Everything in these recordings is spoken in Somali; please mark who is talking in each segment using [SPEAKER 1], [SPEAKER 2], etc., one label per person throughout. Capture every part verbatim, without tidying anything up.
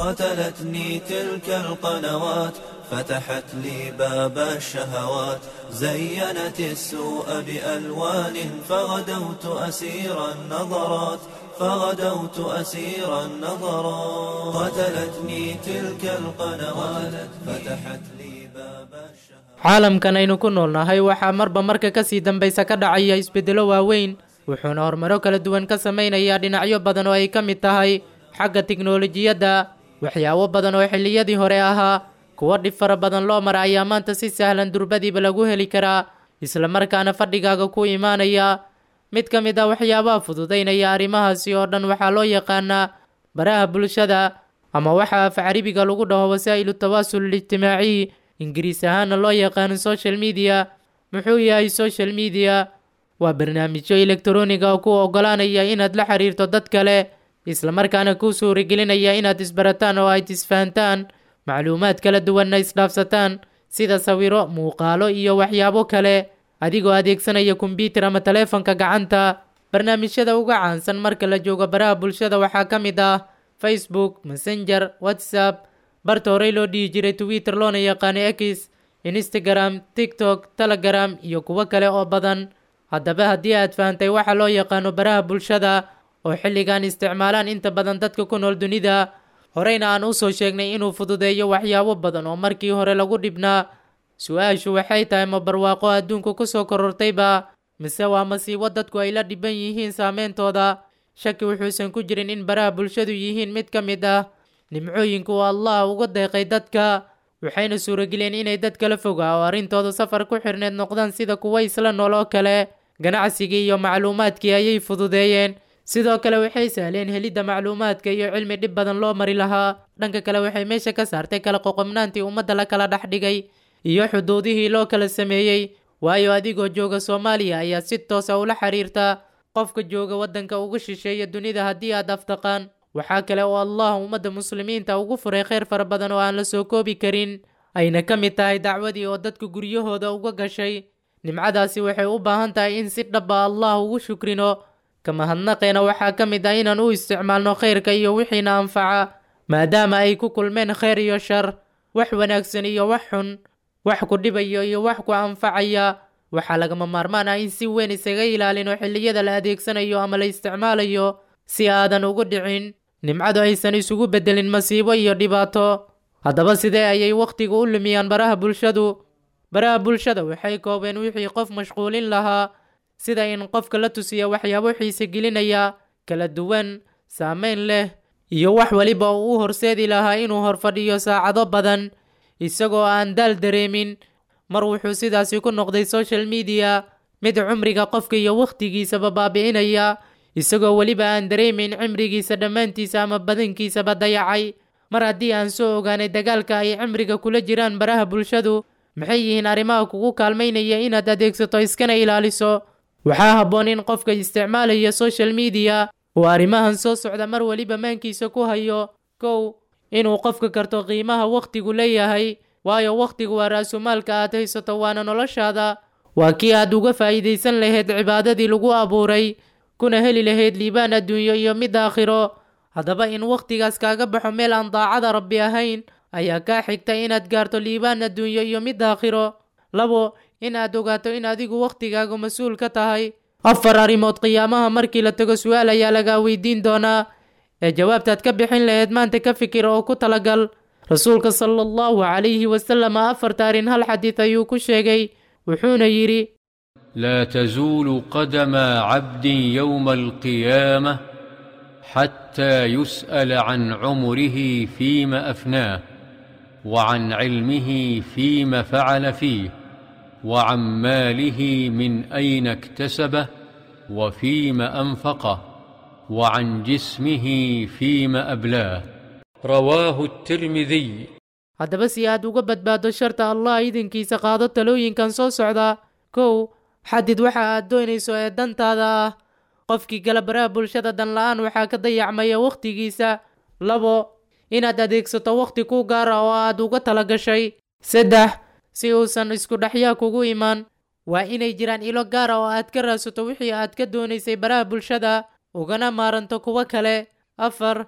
[SPEAKER 1] قتلتني تلك القنوات فتحت لي باب الشهوات زينت السوء بألوان فغدوت أسير النظرات فغدوت أسير النظرات قتلتني تلك القنوات فتحت لي باب الشهوات.
[SPEAKER 2] caalamkan aynu ku noolnahay waxaa marba marka kasii dambaysa ka dhacaya isbedelo waaweyn wuxuuna horumaro kala duwan ka samaynayaa dhinacyo badan oo ay ka mid tahay xagga tiknoolajiyadda. waxyaabo badan oo xilliyadii hore ahaa kuwa dhib fara badan loo mara ayaa maanta si sahlan durbadiiba lagu heli karaa isla markaana fadhigaaga ku imaanaya. mid ka mid ah waxyaabaha fududaynaya arrimahaasi oo dhan waxaa loo yaqaanaa baraha bulshada ama waxa af carabiga lagu dhaho wasaa'ilu tawaasul ijtimaaci, ingiriis ahaana loo yaqaano social media. muxuu yahay social media? waa barnaamijyo elektarooniga oo kuu oggolaanaya inaad la xiriirto dad kale isla markaana kuu suuragelinaya inaad isbarataan oo aad isfahantaan, macluumaad kala duwanna isdhaafsataan sida sawiro, muuqaalo iyo waxyaabo kale adigoo adeegsanaya kombiyuutar ama taleefanka gacanta. barnaamijyada uga caansan marka la joogo baraha bulshada waxaa ka mid ah Facebook, Messenger, WhatsApp, barta horey loo dhihi jiray Twitter loona yaqaano X, Instagram, TikTok, Telegram iyo kuwo kale oo badan. haddaba haddii aad fahantay waxa loo yaqaano baraha bulshada oo xilligan isticmaalaan inta badan dadka ku nool dunida, horeyna aan u soo sheegnay inuu fududeeyo waxyaabo badan oo markii hore lagu dhibnaa, su-aashu waxay tahay ma barwaaqo adduunku ku soo korortayba mise waa masiibo dadku ay la dhiban yihiin saameyntooda? shaki wuxuusan ku jirin in baraha bulshadu yihiin mid ka mid ah nimcooyinka uu allah uga deeqay dadka, waxayna suurageliyeen inay dad kala fogaa oo arrintooda safar ku xirneed noqdaan sida kuwa isla nool oo kale. ganacsigii iyo macluumaadkii ayay fududeeyeen, sidoo kale waxay sahleen helidda macluumaadka iyo cilmi dhib badan loo mari lahaa. dhanka kale waxay meesha ka saartay kala qoqobnaantii ummadda la kala dhex dhigay iyo xuduudihii loo kala sameeyey, waayo adigoo jooga Soomaaliya ayaa si toos ah ula xiriirta qofka jooga waddanka ugu shisheeya dunida haddii aad aftaqaan. waxaa kale oo allah ummadda muslimiinta ugu furay khayr fara badan oo aan la soo koobi karin, ayna ka mid tahay dacwadii oo dadku guryahooda uga gashay. nimcadaasi waxay u baahan tahay in si dhaba allah ugu shukrino. kama hadnaqeena waxaa ka mid ah inaan u isticmaalno khayrka iyo wixiina anfaca, maadaama ay ku kulmeen khayr iyo shar, wax wanaagsan iyo wax xun, wax ku dhibayo iyo wax ku anfacaya. waxaa lagama maarmaan ah in si weyn isaga ilaalino xilliyada la adeegsanayo ama la isticmaalayo si aadan ugu dhicin nimcadu aysan isugu bedelin masiibo iyo dhibaato. haddaba sidee ayay wakhtiga u lumiyaan baraha bulshadu? baraha bulshada waxay koobeen wixii qof mashquulin lahaa, sida in qofka la tusiyo waxyaabo xiise gelinaya, kala duwan, saameyn leh, iyo wax waliba uu u horseedi lahaa inuu horfadhiyo saacado badan isagoo aan daal dareemin. mar wuxuu sidaasi ku noqday social media mid cumriga qofka iyo wakhtigiisaba baabi'inaya isagoo weliba aan dareemin cimrigiisa dhammaantiisa ama badankiisaba dayacay. mar haddii aan soo ogaanay dagaalka ay cimriga kula jiraan baraha bulshadu, maxay yihiin arrimaha kugu kaalmaynaya inaad adeegsato iskana ilaaliso? waxaa habboon in qofka isticmaalaya social media uu arrimahan soo socda mar waliba maankiisa ku hayo. kow, inuu qofka karto qiimaha wakhtigu leeyahay, waayo wakhtigu waa raasumaalka aad haysato, waana noloshaada. waa kii aad uga faa'iidaysan lahayd cibaadadii lagu abuuray, kuna heli lahayd liibaan adduunyo iyo mid aakhiro. haddaba in wakhtigaas kaaga baxo meel aan daacada rabbi ahayn ayaa kaa xigta inaad gaarto liibaan adduunyo iyo mid aakhiro. labo, in aad ogaato in adigu wakhtigaagu mas-uul ka tahay. afar arrimood qiyaamaha markii la tago su-aal ayaa lagaa weydiin doonaa, ee jawaabtaad ka bixin lahayd maanta ka fikir oo ku talagal. rasuulka sala allahu calayhi wasalam afarta arrin hal xadiid ayuu ku sheegay, wuxuuna yidhi:
[SPEAKER 3] لا تزول قدم عبد يوم القيامة حتى يسأل عن عمره فيما أفناه وعن علمه فيما فعل فيه وعن ماله من أين اكتسبه وفيما أنفقه وعن جسمه فيما أبلاه. رواه الترمذي.
[SPEAKER 2] haddaba si aad uga badbaado sharta allah idinkiisa qaado talooyinkan soo socda. kow, xadid waxa aad doonayso ee dantaada ah. qofkii gala baraha bulshada dan la-aan waxaa ka dayacmaya wakhtigiisa. labo, inaad adeegsato wakhti ku gaara oo aad uga tala gashay. saddex, si uusan isku dhexyaa kugu iman, waa inay jiraan ilo gaara oo aad ka raadsato wixii aad ka doonaysay baraha bulshada ugana maaranto kuwa kale. afar,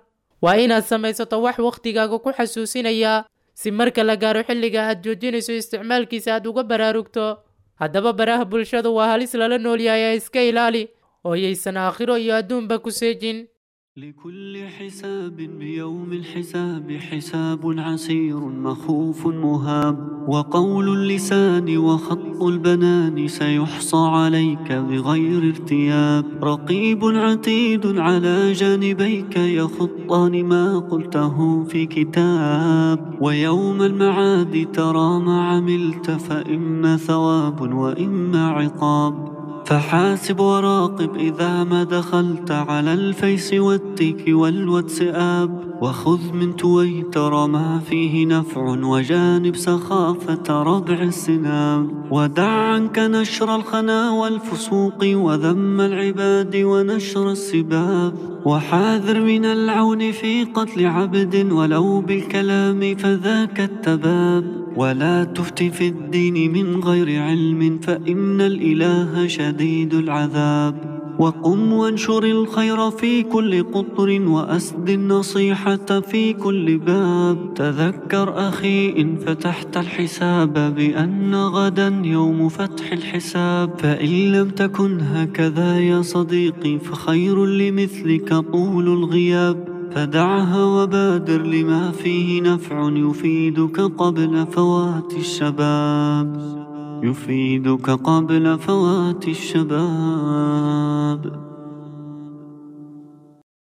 [SPEAKER 2] waa inaad samaysato wax wakhtigaaga ku xasuusinaya si marka la gaaro xilliga aad joojinayso isticmaalkiisa aad uga baraarugto. haddaba baraha bulshadu waa halis lala nool yahay, iska ilaali oo yaysan aakhiro iyo adduunba ku seejin.
[SPEAKER 4] لكل حساب بيوم الحساب حساب عسير مخوف مهاب، وقول اللسان وخط البنان سيحصى عليك بغير ارتياب. رقيب عتيد على جانبيك يخطان ما قلته في كتاب، ويوم المعاد ترى ما عملت فإما ثواب وإما عقاب. فحاسب وراقب إذا ما دخلت على الفيس والتيك والواتساب، وخذ من تويتر ما فيه نفع وجانب سخافة ربع السنام. ودع عنك نشر الخنا والفسوق وذم العباد ونشر السباب، وحاذر من العون في قتل عبد ولو بالكلام فذاك التباب. ولا تفت في الدين من غير علم فإن الإله شديد العذاب. وقم وانشر الخير في كل قطر وأسد النصيحة في كل باب. تذكر أخي إن فتحت الحساب بأن غدا يوم فتح الحساب، فإن لم تكن هكذا يا صديقي فخير لمثلك طول الغياب. فدعها وبادر لما فيه نفع يفيدك قبل فوات الشباب، يفيدك قبل فوات الشباب.